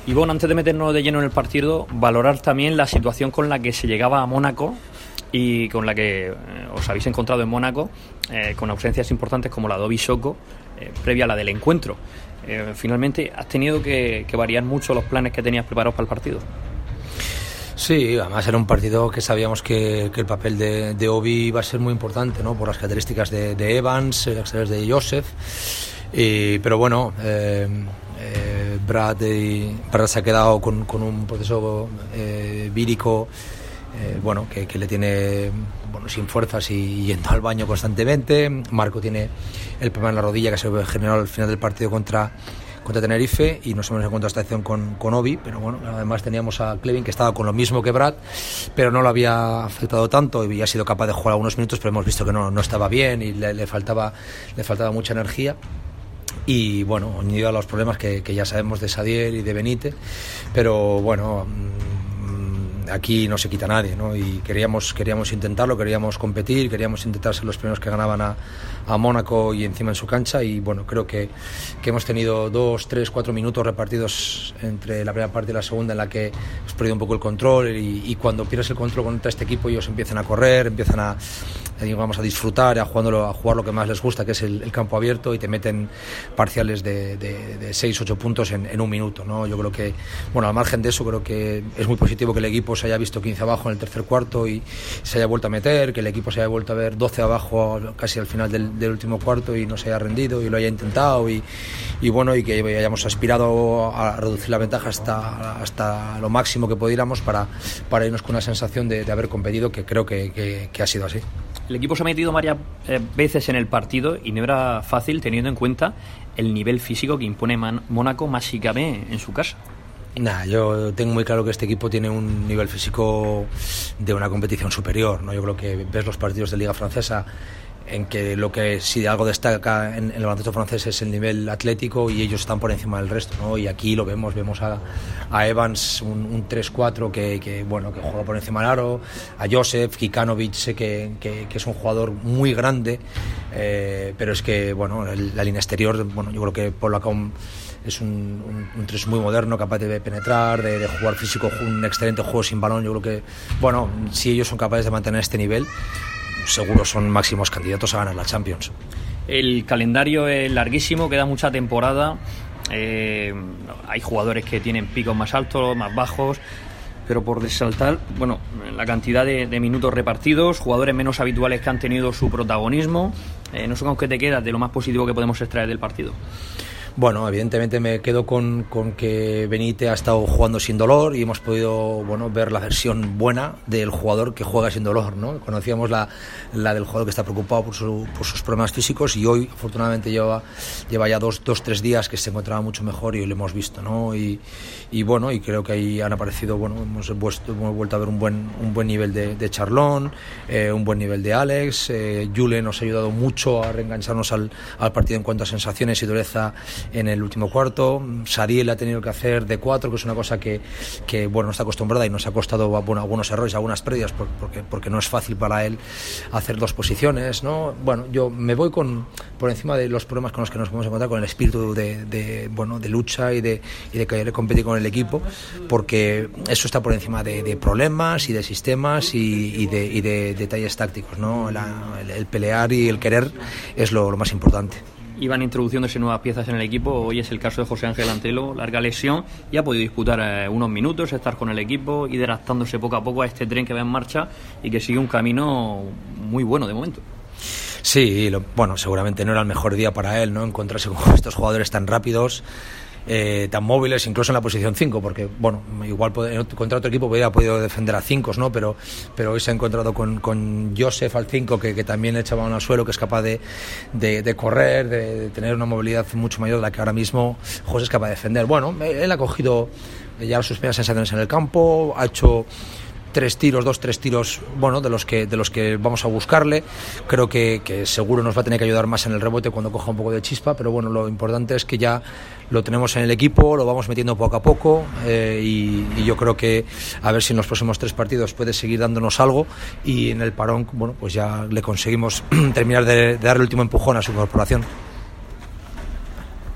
Y bueno, antes de meternos de lleno en el partido, valorar también la situación con la que se llegaba a Mónaco y con la que os habéis encontrado en Mónaco, con ausencias importantes como la de Obi Soko, previa a la del encuentro. Finalmente, ¿has tenido que variar mucho los planes que tenías preparados para el partido? Sí, además era un partido que sabíamos que el papel de Obi iba a ser muy importante, ¿no? Por las características de Evans, las características de Joseph. Pero bueno, Brad se ha quedado con un proceso vírico que le tiene sin fuerzas y yendo al baño constantemente. Marco tiene el problema en la rodilla que se generó al final del partido contra Tenerife, y nos hemos encontrado esta acción con Obi, pero bueno, además teníamos a Clevin, que estaba con lo mismo que Brad, pero no lo había afectado tanto y ha sido capaz de jugar algunos minutos, pero hemos visto que no estaba bien y le faltaba mucha energía. Y bueno, unido a los problemas que ya sabemos de Sadiel y de Benítez, pero bueno, aquí no se quita nadie, ¿no? Y queríamos intentarlo, queríamos competir, queríamos intentar ser los primeros que ganaban a Mónaco y encima en su cancha. Y bueno, creo que hemos tenido 2, 3, 4 minutos repartidos entre la primera parte y la segunda en la que hemos perdido un poco el control, y cuando pierdes el control contra este equipo ellos empiezan a correr, empiezan a disfrutar, a jugar lo que más les gusta, que es el campo abierto, y te meten parciales de 6, 8 puntos en un minuto, ¿no? Yo creo que, bueno, al margen de eso, creo que es muy positivo que el equipo se haya visto 15 abajo en el tercer cuarto y se haya vuelto a meter, que el equipo se haya vuelto a ver 12 abajo casi al final del último cuarto y no se haya rendido y lo haya intentado, y bueno, y que hayamos aspirado a reducir la ventaja hasta lo máximo que pudiéramos para irnos con una sensación de haber competido, que creo que ha sido así. El equipo se ha metido varias veces en el partido y no era fácil, teniendo en cuenta el nivel físico que impone Mónaco, más si cabe, en su casa. Yo tengo muy claro que este equipo tiene un nivel físico de una competición superior, ¿no? Yo creo que ves los partidos de Liga Francesa, en que lo que si algo destaca en el baloncesto francés es el nivel atlético, y ellos están por encima del resto, ¿no? Y aquí lo vemos a Evans, un 3-4 que juega por encima del aro, a Joseph, Kikanovic, sé que es un jugador muy grande, pero es que la línea exterior, yo creo que Polacom es un 3 muy moderno, capaz de penetrar, de jugar físico, un excelente juego sin balón. Yo creo que, si ellos son capaces de mantener este nivel, seguro son máximos candidatos a ganar la Champions. El calendario es larguísimo, queda mucha temporada, hay jugadores que tienen picos más altos, más bajos, pero por resaltar, la cantidad de minutos repartidos, jugadores menos habituales que han tenido su protagonismo. No sé con qué te quedas de lo más positivo que podemos extraer del partido. Bueno, evidentemente me quedo con que Benítez ha estado jugando sin dolor y hemos podido ver la versión buena del jugador que juega sin dolor, ¿no? Conocíamos la del jugador que está preocupado por sus problemas físicos, y hoy afortunadamente lleva ya 2-3 días que se encontraba mucho mejor, y lo hemos visto, ¿no? Y creo que ahí han aparecido, hemos vuelto a ver un buen nivel de Charlón, un buen nivel de Alex, Jule nos ha ayudado mucho a reengancharnos al partido en cuanto a sensaciones y dureza en el último cuarto. Sadiel ha tenido que hacer de 4, que es una cosa que no está acostumbrada y nos ha costado algunos errores, algunas pérdidas, porque no es fácil para él hacer 2 posiciones, ¿no? Yo me voy por encima de los problemas con los que nos podemos encontrar, con el espíritu de lucha y de querer competir con el equipo, porque eso está por encima de problemas y de sistemas y de detalles tácticos, ¿no? El pelear y el querer es lo más importante. Iban introduciéndose nuevas piezas en el equipo. Hoy es el caso de José Ángel Antelo, larga lesión, y ha podido disputar unos minutos, estar con el equipo, ir adaptándose poco a poco a este tren que va en marcha y que sigue un camino muy bueno de momento. Sí, seguramente no era el mejor día para él, ¿no? Encontrarse con estos jugadores tan rápidos, tan móviles, incluso en la posición 5, porque igual contra otro equipo hubiera podido defender a 5, ¿no? Pero hoy se ha encontrado con Joseph al 5, que también le echaba al suelo, que es capaz de correr, de tener una movilidad mucho mayor de la que ahora mismo José es capaz de defender. Él ha cogido ya sus primeras sensaciones en el campo, ha hecho 2-3 tiros, de los que vamos a buscarle. Creo que seguro nos va a tener que ayudar más en el rebote cuando coja un poco de chispa, pero lo importante es que ya lo tenemos en el equipo, lo vamos metiendo poco a poco, y yo creo que a ver si en los próximos 3 partidos puede seguir dándonos algo, y en el parón, pues ya le conseguimos terminar de dar el último empujón a su incorporación.